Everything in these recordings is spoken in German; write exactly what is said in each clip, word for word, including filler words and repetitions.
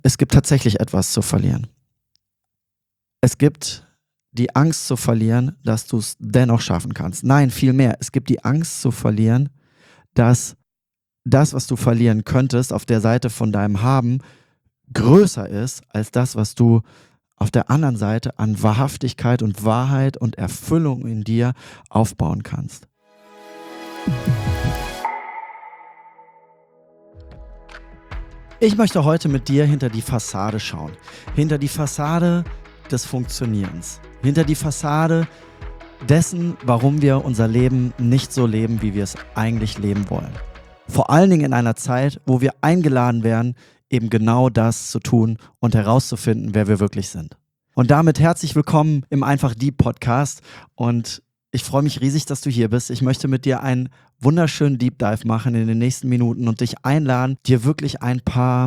Es gibt tatsächlich etwas zu verlieren. Es gibt die Angst zu verlieren, dass du es dennoch schaffen kannst. Nein, vielmehr, es gibt die Angst zu verlieren, dass das, was du verlieren könntest, auf der Seite von deinem Haben größer ist als das, was du auf der anderen Seite an Wahrhaftigkeit und Wahrheit und Erfüllung in dir aufbauen kannst. Ich möchte heute mit dir hinter die Fassade schauen. Hinter die Fassade des Funktionierens. Hinter die Fassade dessen, warum wir unser Leben nicht so leben, wie wir es eigentlich leben wollen. Vor allen Dingen in einer Zeit, wo wir eingeladen werden, eben genau das zu tun und herauszufinden, wer wir wirklich sind. Und damit herzlich willkommen im Einfach Deep Podcast und ich freue mich riesig, dass du hier bist. Ich möchte mit dir einen wunderschönen Deep Dive machen in den nächsten Minuten und dich einladen, dir wirklich ein paar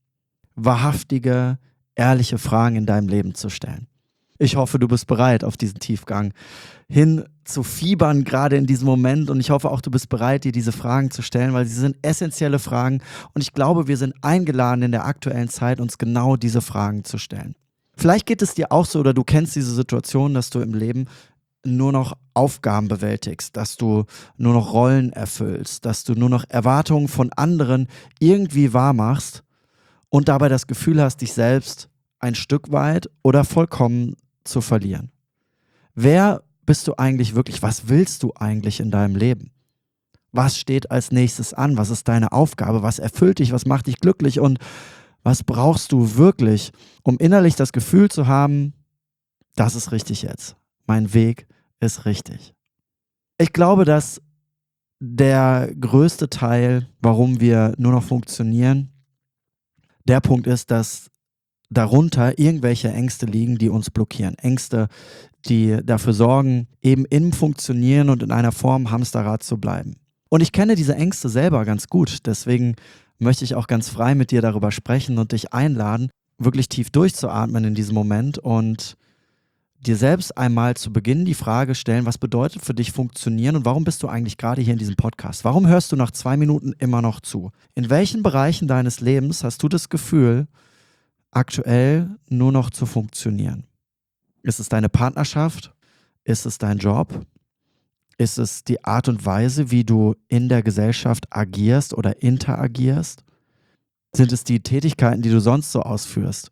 wahrhaftige, ehrliche Fragen in deinem Leben zu stellen. Ich hoffe, du bist bereit, auf diesen Tiefgang hin zu fiebern, gerade in diesem Moment. Und ich hoffe auch, du bist bereit, dir diese Fragen zu stellen, weil sie sind essentielle Fragen. Und ich glaube, wir sind eingeladen in der aktuellen Zeit, uns genau diese Fragen zu stellen. Vielleicht geht es dir auch so oder du kennst diese Situation, dass du im Leben nur noch Aufgaben bewältigst, dass du nur noch Rollen erfüllst, dass du nur noch Erwartungen von anderen irgendwie wahrmachst und dabei das Gefühl hast, dich selbst ein Stück weit oder vollkommen zu verlieren. Wer bist du eigentlich wirklich? Was willst du eigentlich in deinem Leben? Was steht als nächstes an? Was ist deine Aufgabe? Was erfüllt dich? Was macht dich glücklich? Und was brauchst du wirklich, um innerlich das Gefühl zu haben, das ist richtig jetzt. Mein Weg ist richtig. Ich glaube, dass der größte Teil, warum wir nur noch funktionieren, der Punkt ist, dass darunter irgendwelche Ängste liegen, die uns blockieren. Ängste, die dafür sorgen, eben im Funktionieren und in einer Form Hamsterrad zu bleiben. Und ich kenne diese Ängste selber ganz gut, deswegen möchte ich auch ganz frei mit dir darüber sprechen und dich einladen, wirklich tief durchzuatmen in diesem Moment und dir selbst einmal zu Beginn die Frage stellen, was bedeutet für dich funktionieren und warum bist du eigentlich gerade hier in diesem Podcast? Warum hörst du nach zwei Minuten immer noch zu? In welchen Bereichen deines Lebens hast du das Gefühl, aktuell nur noch zu funktionieren? Ist es deine Partnerschaft? Ist es dein Job? Ist es die Art und Weise, wie du in der Gesellschaft agierst oder interagierst? Sind es die Tätigkeiten, die du sonst so ausführst?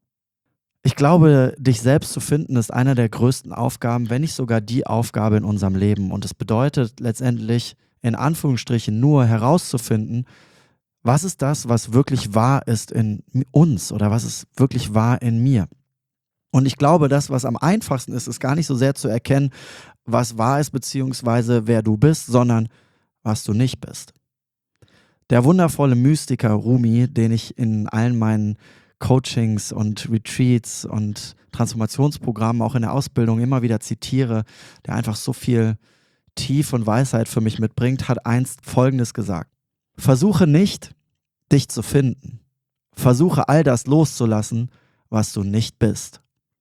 Ich glaube, dich selbst zu finden, ist einer der größten Aufgaben, wenn nicht sogar die Aufgabe in unserem Leben. Und es bedeutet letztendlich, in Anführungsstrichen, nur herauszufinden, was ist das, was wirklich wahr ist in uns oder was ist wirklich wahr in mir. Und ich glaube, das, was am einfachsten ist, ist gar nicht so sehr zu erkennen, was wahr ist, beziehungsweise wer du bist, sondern was du nicht bist. Der wundervolle Mystiker Rumi, den ich in allen meinen Coachings und Retreats und Transformationsprogrammen auch in der Ausbildung immer wieder zitiere, der einfach so viel Tief und Weisheit für mich mitbringt, hat einst Folgendes gesagt: Versuche nicht, dich zu finden. Versuche all das loszulassen, was du nicht bist.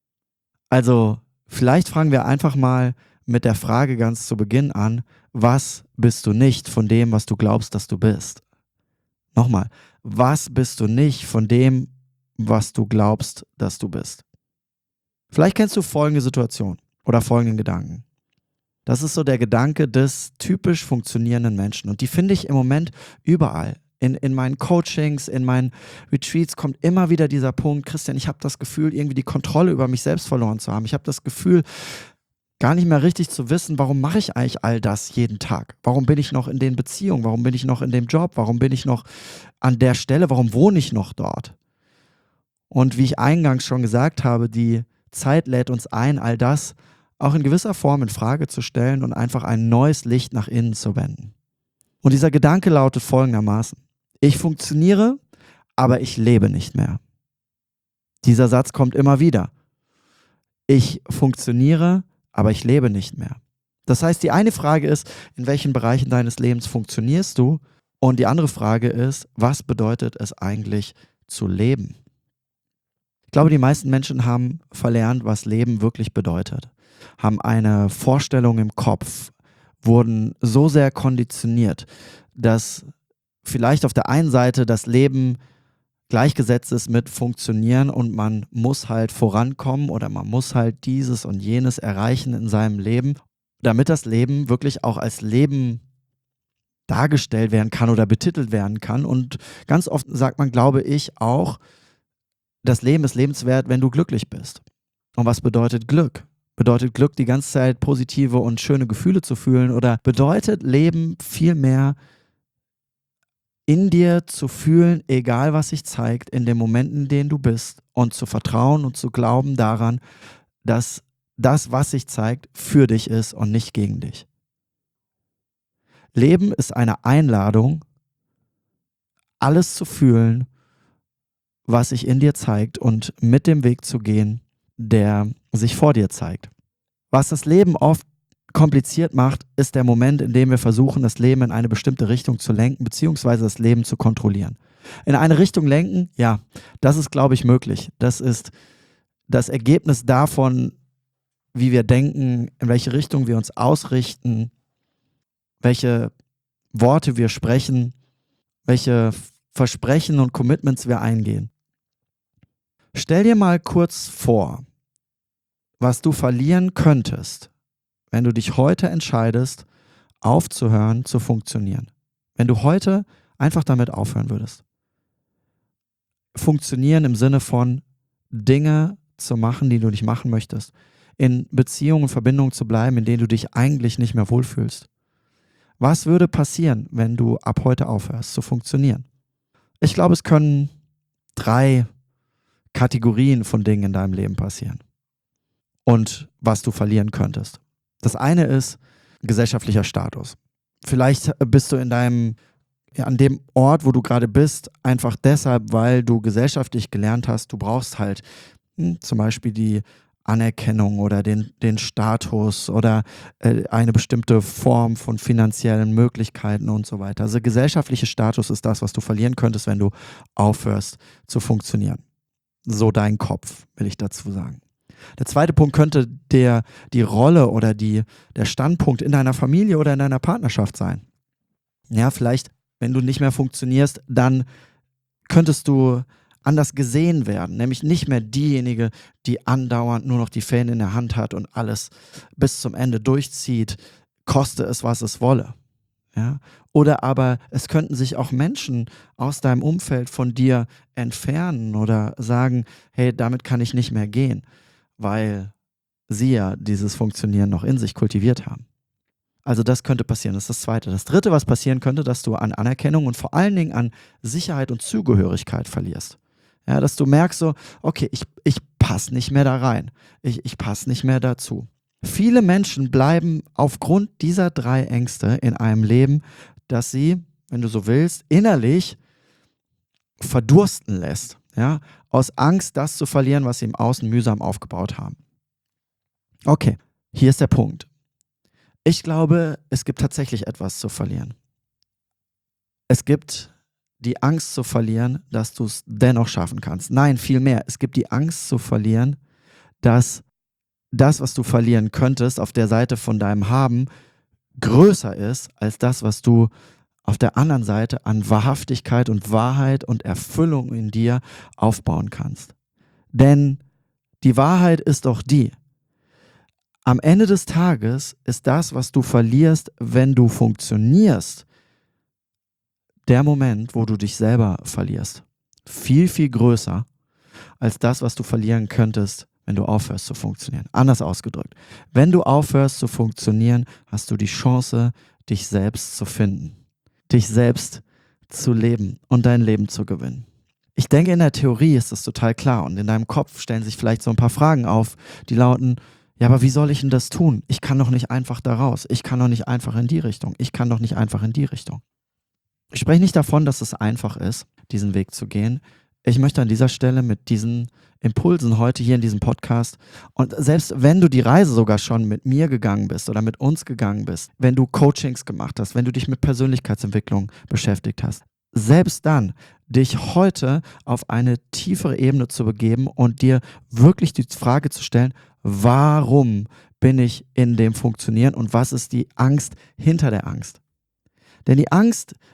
Also, vielleicht fangen wir einfach mal mit der Frage ganz zu Beginn an, was bist du nicht von dem, was du glaubst, dass du bist? Nochmal, was bist du nicht von dem, was du glaubst, dass du bist? Vielleicht kennst du folgende Situation oder folgenden Gedanken. Das ist so der Gedanke des typisch funktionierenden Menschen und die finde ich im Moment überall. In, in meinen Coachings, in meinen Retreats kommt immer wieder dieser Punkt: Christian, ich habe das Gefühl, irgendwie die Kontrolle über mich selbst verloren zu haben. Ich habe das Gefühl, gar nicht mehr richtig zu wissen, warum mache ich eigentlich all das jeden Tag? Warum bin ich noch in den Beziehungen? Warum bin ich noch in dem Job? Warum bin ich noch an der Stelle? Warum wohne ich noch dort? Und wie ich eingangs schon gesagt habe, die Zeit lädt uns ein, all das auch in gewisser Form in Frage zu stellen und einfach ein neues Licht nach innen zu wenden. Und dieser Gedanke lautet folgendermaßen: Ich funktioniere, aber ich lebe nicht mehr. Dieser Satz kommt immer wieder. Ich funktioniere, aber ich lebe nicht mehr. Das heißt, die eine Frage ist, in welchen Bereichen deines Lebens funktionierst du? Und die andere Frage ist, was bedeutet es eigentlich zu leben? Ich glaube, die meisten Menschen haben verlernt, was Leben wirklich bedeutet, haben eine Vorstellung im Kopf, wurden so sehr konditioniert, dass vielleicht auf der einen Seite das Leben gleichgesetzt ist mit Funktionieren und man muss halt vorankommen oder man muss halt dieses und jenes erreichen in seinem Leben, damit das Leben wirklich auch als Leben dargestellt werden kann oder betitelt werden kann. Und ganz oft sagt man, glaube ich, auch, das Leben ist lebenswert, wenn du glücklich bist. Und was bedeutet Glück? Bedeutet Glück, die ganze Zeit positive und schöne Gefühle zu fühlen, oder bedeutet Leben vielmehr, in dir zu fühlen, egal was sich zeigt, in den Momenten, in denen du bist, und zu vertrauen und zu glauben daran, dass das, was sich zeigt, für dich ist und nicht gegen dich. Leben ist eine Einladung, alles zu fühlen, was sich in dir zeigt, und mit dem Weg zu gehen, der sich vor dir zeigt. Was das Leben oft kompliziert macht, ist der Moment, in dem wir versuchen, das Leben in eine bestimmte Richtung zu lenken, beziehungsweise das Leben zu kontrollieren. In eine Richtung lenken, ja, das ist, glaube ich, möglich. Das ist das Ergebnis davon, wie wir denken, in welche Richtung wir uns ausrichten, welche Worte wir sprechen, welche Versprechen und Commitments wir eingehen. Stell dir mal kurz vor, was du verlieren könntest, wenn du dich heute entscheidest, aufzuhören zu funktionieren. Wenn du heute einfach damit aufhören würdest. Funktionieren im Sinne von Dinge zu machen, die du nicht machen möchtest. In Beziehungen und Verbindungen zu bleiben, in denen du dich eigentlich nicht mehr wohlfühlst. Was würde passieren, wenn du ab heute aufhörst zu funktionieren? Ich glaube, es können drei Kategorien von Dingen in deinem Leben passieren. Und was du verlieren könntest. Das eine ist gesellschaftlicher Status. Vielleicht bist du in deinem, ja, an dem Ort, wo du gerade bist, einfach deshalb, weil du gesellschaftlich gelernt hast, du brauchst halt hm, zum Beispiel die Anerkennung oder den, den Status oder äh, eine bestimmte Form von finanziellen Möglichkeiten und so weiter. Also gesellschaftlicher Status ist das, was du verlieren könntest, wenn du aufhörst zu funktionieren. So dein Kopf, will ich dazu sagen. Der zweite Punkt könnte der, die Rolle oder die, der Standpunkt in deiner Familie oder in deiner Partnerschaft sein. Ja, vielleicht, wenn du nicht mehr funktionierst, dann könntest du anders gesehen werden, nämlich nicht mehr diejenige, die andauernd nur noch die Fäden in der Hand hat und alles bis zum Ende durchzieht, koste es, was es wolle. Ja? Oder aber es könnten sich auch Menschen aus deinem Umfeld von dir entfernen oder sagen, hey, damit kann ich nicht mehr gehen, weil sie ja dieses Funktionieren noch in sich kultiviert haben. Also das könnte passieren, das ist das Zweite. Das Dritte, was passieren könnte, dass du an Anerkennung und vor allen Dingen an Sicherheit und Zugehörigkeit verlierst. Ja, dass du merkst so, okay, ich, ich passe nicht mehr da rein, ich, ich passe nicht mehr dazu. Viele Menschen bleiben aufgrund dieser drei Ängste in einem Leben, das sie, wenn du so willst, innerlich verdursten lässt. Ja, aus Angst, das zu verlieren, was sie im Außen mühsam aufgebaut haben. Okay, hier ist der Punkt. Ich glaube, es gibt tatsächlich etwas zu verlieren. Es gibt die Angst zu verlieren, dass du es dennoch schaffen kannst. Nein, vielmehr, es gibt die Angst zu verlieren, dass das, was du verlieren könntest, auf der Seite von deinem Haben größer ist als das, was du auf der anderen Seite an Wahrhaftigkeit und Wahrheit und Erfüllung in dir aufbauen kannst. Denn die Wahrheit ist doch die: Am Ende des Tages ist das, was du verlierst, wenn du funktionierst, der Moment, wo du dich selber verlierst. Viel, viel größer als das, was du verlieren könntest, wenn du aufhörst zu funktionieren. Anders ausgedrückt. Wenn du aufhörst zu funktionieren, hast du die Chance, dich selbst zu finden. Dich selbst zu leben und dein Leben zu gewinnen. Ich denke, in der Theorie ist das total klar und in deinem Kopf stellen sich vielleicht so ein paar Fragen auf, die lauten: Ja, aber wie soll ich denn das tun? Ich kann doch nicht einfach da raus. Ich kann doch nicht einfach in die Richtung. Ich kann doch nicht einfach in die Richtung. Ich spreche nicht davon, dass es einfach ist, diesen Weg zu gehen. Ich möchte an dieser Stelle mit diesen Impulsen heute hier in diesem Podcast, und selbst wenn du die Reise sogar schon mit mir gegangen bist oder mit uns gegangen bist, wenn du Coachings gemacht hast, wenn du dich mit Persönlichkeitsentwicklung beschäftigt hast, selbst dann dich heute auf eine tiefere Ebene zu begeben und dir wirklich die Frage zu stellen: Warum bin ich in dem Funktionieren und was ist die Angst hinter der Angst? Denn die Angst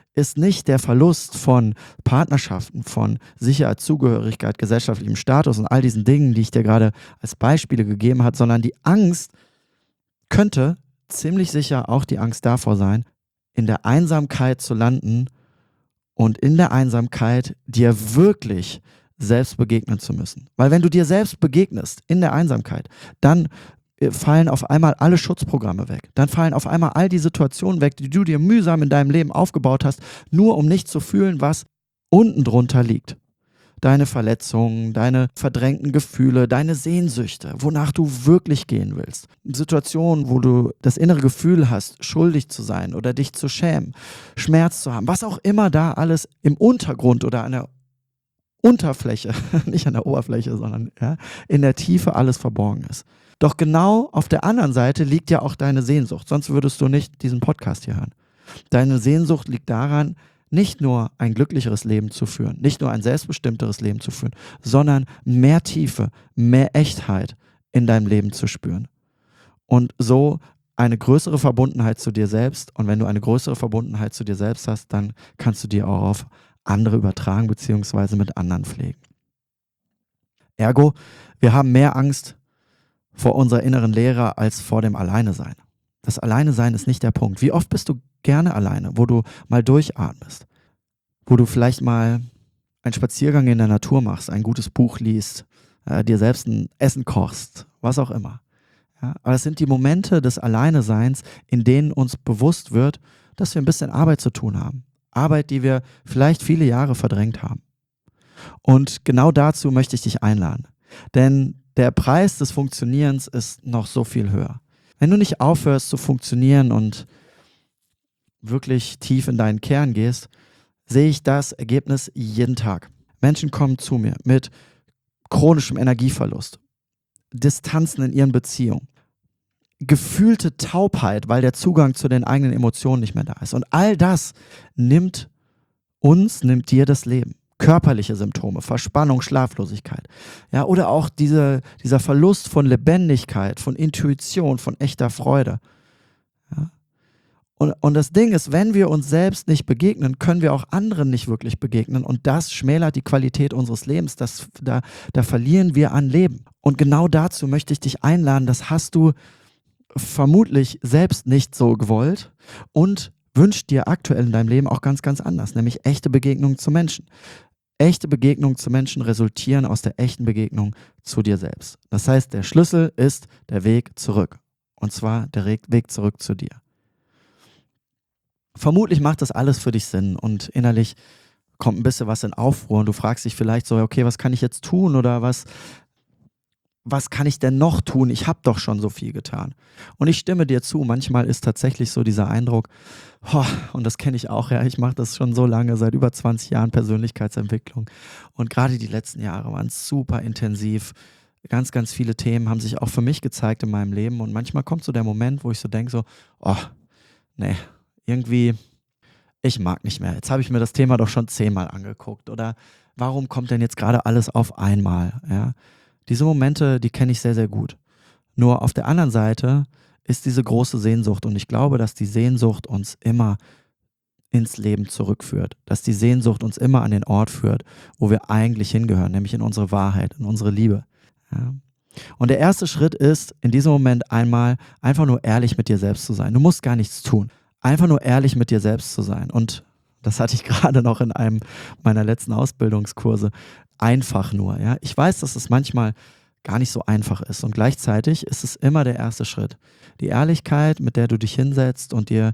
ist nicht der Verlust von Partnerschaften, von Sicherheit, Zugehörigkeit, gesellschaftlichem Status und all diesen Dingen, die ich dir gerade als Beispiele gegeben habe, sondern die Angst könnte ziemlich sicher auch die Angst davor sein, in der Einsamkeit zu landen und in der Einsamkeit dir wirklich selbst begegnen zu müssen. Weil wenn du dir selbst begegnest in der Einsamkeit, dann fallen auf einmal alle Schutzprogramme weg. Dann fallen auf einmal all die Situationen weg, die du dir mühsam in deinem Leben aufgebaut hast, nur um nicht zu fühlen, was unten drunter liegt. Deine Verletzungen, deine verdrängten Gefühle, deine Sehnsüchte, wonach du wirklich gehen willst. Situationen, wo du das innere Gefühl hast, schuldig zu sein oder dich zu schämen, Schmerz zu haben, was auch immer da alles im Untergrund oder an der Unterfläche, nicht an der Oberfläche, sondern ja, in der Tiefe alles verborgen ist. Doch genau auf der anderen Seite liegt ja auch deine Sehnsucht, sonst würdest du nicht diesen Podcast hier hören. Deine Sehnsucht liegt daran, nicht nur ein glücklicheres Leben zu führen, nicht nur ein selbstbestimmteres Leben zu führen, sondern mehr Tiefe, mehr Echtheit in deinem Leben zu spüren. Und so eine größere Verbundenheit zu dir selbst. Und wenn du eine größere Verbundenheit zu dir selbst hast, dann kannst du die auch auf andere übertragen beziehungsweise mit anderen pflegen. Ergo, wir haben mehr Angst vor unserer inneren Leere als vor dem Alleinesein. Das Alleinesein ist nicht der Punkt. Wie oft bist du gerne alleine, wo du mal durchatmest, wo du vielleicht mal einen Spaziergang in der Natur machst, ein gutes Buch liest, äh, dir selbst ein Essen kochst, was auch immer. Ja, aber es sind die Momente des Alleineseins, in denen uns bewusst wird, dass wir ein bisschen Arbeit zu tun haben. Arbeit, die wir vielleicht viele Jahre verdrängt haben. Und genau dazu möchte ich dich einladen. Denn der Preis des Funktionierens ist noch so viel höher. Wenn du nicht aufhörst zu funktionieren und wirklich tief in deinen Kern gehst, sehe ich das Ergebnis jeden Tag. Menschen kommen zu mir mit chronischem Energieverlust, Distanzen in ihren Beziehungen, gefühlte Taubheit, weil der Zugang zu den eigenen Emotionen nicht mehr da ist. Und all das nimmt uns, nimmt dir das Leben. Körperliche Symptome, Verspannung, Schlaflosigkeit. Ja, oder auch diese, dieser Verlust von Lebendigkeit, von Intuition, von echter Freude. Ja. Und, und das Ding ist, wenn wir uns selbst nicht begegnen, können wir auch anderen nicht wirklich begegnen. Und das schmälert die Qualität unseres Lebens. Das, da, da verlieren wir an Leben. Und genau dazu möchte ich dich einladen. Das hast du vermutlich selbst nicht so gewollt und wünscht dir aktuell in deinem Leben auch ganz, ganz anders. Nämlich echte Begegnungen zu Menschen. Echte Begegnungen zu Menschen resultieren aus der echten Begegnung zu dir selbst. Das heißt, der Schlüssel ist der Weg zurück. Und zwar der Weg zurück zu dir. Vermutlich macht das alles für dich Sinn und innerlich kommt ein bisschen was in Aufruhr und du fragst dich vielleicht so, okay, was kann ich jetzt tun oder was, was kann ich denn noch tun? Ich habe doch schon so viel getan. Und ich stimme dir zu, manchmal ist tatsächlich so dieser Eindruck, oh, und das kenne ich auch, ja, ich mache das schon so lange, seit über zwanzig Jahren Persönlichkeitsentwicklung und gerade die letzten Jahre waren super intensiv. Ganz, ganz viele Themen haben sich auch für mich gezeigt in meinem Leben und manchmal kommt so der Moment, wo ich so denke so, oh, nee, irgendwie, ich mag nicht mehr. Jetzt habe ich mir das Thema doch schon zehnmal angeguckt oder warum kommt denn jetzt gerade alles auf einmal, ja? Diese Momente, die kenne ich sehr, sehr gut. Nur auf der anderen Seite ist diese große Sehnsucht und ich glaube, dass die Sehnsucht uns immer ins Leben zurückführt, dass die Sehnsucht uns immer an den Ort führt, wo wir eigentlich hingehören, nämlich in unsere Wahrheit, in unsere Liebe. Ja. Und der erste Schritt ist, in diesem Moment einmal einfach nur ehrlich mit dir selbst zu sein. Du musst gar nichts tun, einfach nur ehrlich mit dir selbst zu sein. Und das hatte ich gerade noch in einem meiner letzten Ausbildungskurse. Einfach nur. Ja. Ich weiß, dass es manchmal gar nicht so einfach ist und gleichzeitig ist es immer der erste Schritt. Die Ehrlichkeit, mit der du dich hinsetzt und dir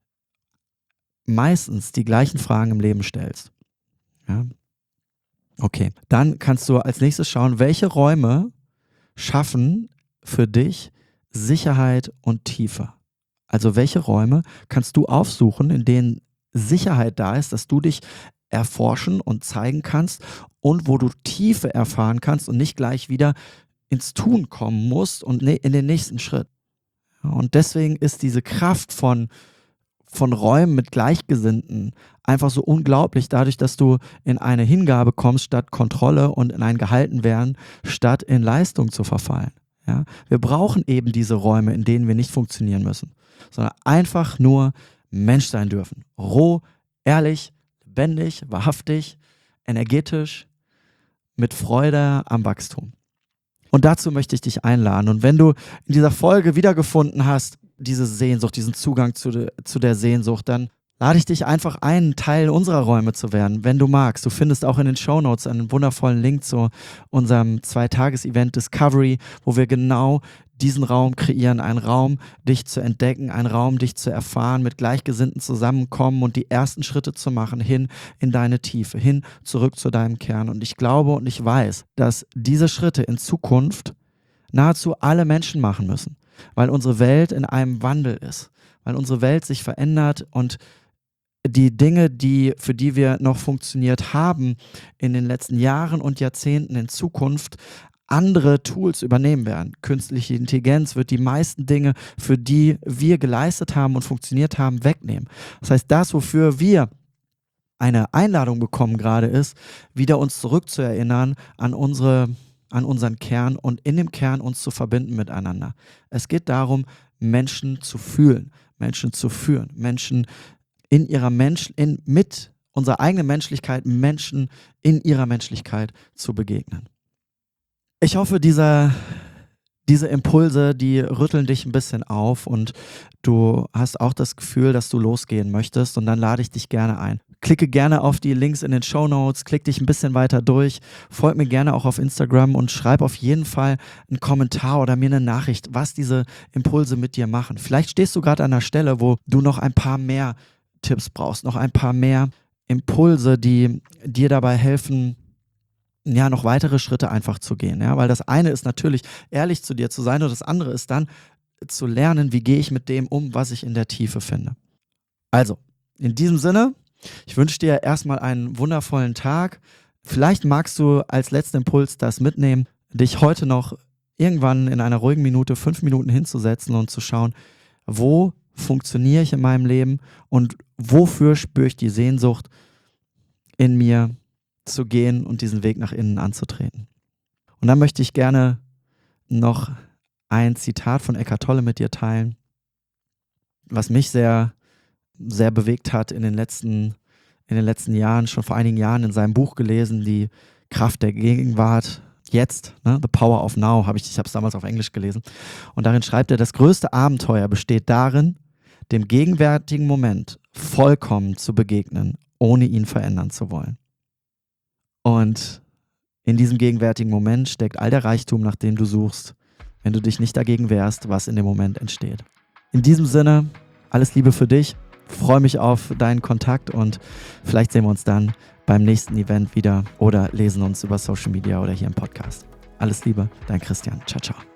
meistens die gleichen Fragen im Leben stellst. Ja. Okay, dann kannst du als nächstes schauen, welche Räume schaffen für dich Sicherheit und Tiefe. Also welche Räume kannst du aufsuchen, in denen Sicherheit da ist, dass du dich erforschen und zeigen kannst und wo du Tiefe erfahren kannst und nicht gleich wieder ins Tun kommen musst und in den nächsten Schritt. Und deswegen ist diese Kraft von, von Räumen mit Gleichgesinnten einfach so unglaublich, dadurch, dass du in eine Hingabe kommst statt Kontrolle und in ein Gehaltenwerden statt in Leistung zu verfallen. Ja? Wir brauchen eben diese Räume, in denen wir nicht funktionieren müssen, sondern einfach nur Mensch sein dürfen. Roh, ehrlich, lebendig, wahrhaftig, energetisch, mit Freude am Wachstum. Und dazu möchte ich dich einladen. Und wenn du in dieser Folge wiedergefunden hast, diese Sehnsucht, diesen Zugang zu, de, zu der Sehnsucht, dann lade ich dich einfach ein, Teil unserer Räume zu werden, wenn du magst. Du findest auch in den Shownotes einen wundervollen Link zu unserem Zwei-Tages-Event Discovery, wo wir genau diesen Raum kreieren, einen Raum, dich zu entdecken, einen Raum, dich zu erfahren, mit Gleichgesinnten zusammenkommen und die ersten Schritte zu machen, hin in deine Tiefe, hin zurück zu deinem Kern. Und ich glaube und ich weiß, dass diese Schritte in Zukunft nahezu alle Menschen machen müssen, weil unsere Welt in einem Wandel ist, weil unsere Welt sich verändert und die Dinge, die, für die wir noch funktioniert haben in den letzten Jahren und Jahrzehnten in Zukunft, andere Tools übernehmen werden. Künstliche Intelligenz wird die meisten Dinge, für die wir geleistet haben und funktioniert haben, wegnehmen. Das heißt, das, wofür wir eine Einladung bekommen gerade ist, wieder uns zurückzuerinnern an unsere, an unseren Kern und in dem Kern uns zu verbinden miteinander. Es geht darum, Menschen zu fühlen, Menschen zu führen, Menschen in ihrer Mensch, in, mit unserer eigenen Menschlichkeit, Menschen in ihrer Menschlichkeit zu begegnen. Ich hoffe, dieser, diese Impulse, die rütteln dich ein bisschen auf und du hast auch das Gefühl, dass du losgehen möchtest, und dann lade ich dich gerne ein. Klicke gerne auf die Links in den Shownotes, klick dich ein bisschen weiter durch, folg mir gerne auch auf Instagram und schreib auf jeden Fall einen Kommentar oder mir eine Nachricht, was diese Impulse mit dir machen. Vielleicht stehst du gerade an einer Stelle, wo du noch ein paar mehr Tipps brauchst, noch ein paar mehr Impulse, die dir dabei helfen, ja, noch weitere Schritte einfach zu gehen. Ja? Weil das eine ist natürlich, ehrlich zu dir zu sein, und das andere ist dann zu lernen, wie gehe ich mit dem um, was ich in der Tiefe finde. Also, in diesem Sinne, ich wünsche dir erstmal einen wundervollen Tag. Vielleicht magst du als letzten Impuls das mitnehmen, dich heute noch irgendwann in einer ruhigen Minute, fünf Minuten hinzusetzen und zu schauen, wo funktioniere ich in meinem Leben und wofür spüre ich die Sehnsucht in mir zu gehen und diesen Weg nach innen anzutreten. Und dann möchte ich gerne noch ein Zitat von Eckhart Tolle mit dir teilen, was mich sehr, sehr bewegt hat in den letzten, in den letzten Jahren, schon vor einigen Jahren in seinem Buch gelesen, die Kraft der Gegenwart. Jetzt, ne? The Power of Now, habe ich, ich habe es damals auf Englisch gelesen. Und darin schreibt er, das größte Abenteuer besteht darin, dem gegenwärtigen Moment vollkommen zu begegnen, ohne ihn verändern zu wollen. Und in diesem gegenwärtigen Moment steckt all der Reichtum, nach dem du suchst, wenn du dich nicht dagegen wehrst, was in dem Moment entsteht. In diesem Sinne, alles Liebe für dich. Freue mich auf deinen Kontakt und vielleicht sehen wir uns dann beim nächsten Event wieder oder lesen uns über Social Media oder hier im Podcast. Alles Liebe, dein Christian. Ciao, ciao.